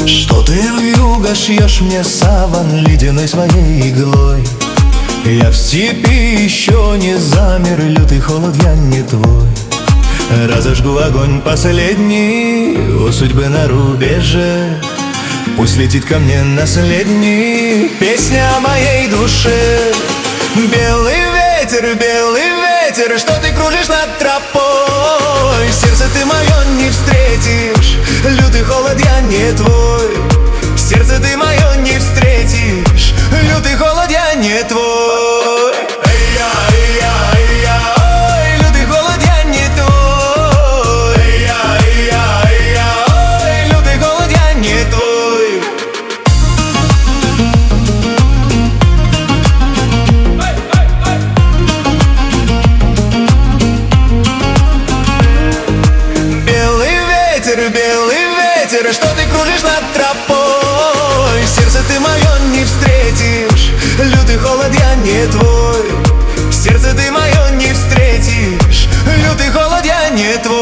Что ты вьюга шьешь мне саван ледяной своей иглой? Я в степи еще не замер, лютый холод я не твой. Разожгу огонь последний у судьбы на рубеже. Пусть летит ко мне наследник, песня о моей душе. Белый ветер, что ты кружишь над тропой. Сердце ты мое не встретишь, лютый холод я не твой. Сердце ты мое не встретишь, лютый холод я не твой. Ой, лютый холод я не твой. Ой, лютый холод я не твой. Белый ветер, что ты кружишь над тропой. Сердце ты мое не встретишь, лютый холод я не твой. Сердце ты мое не встретишь, лютый холод я не твой.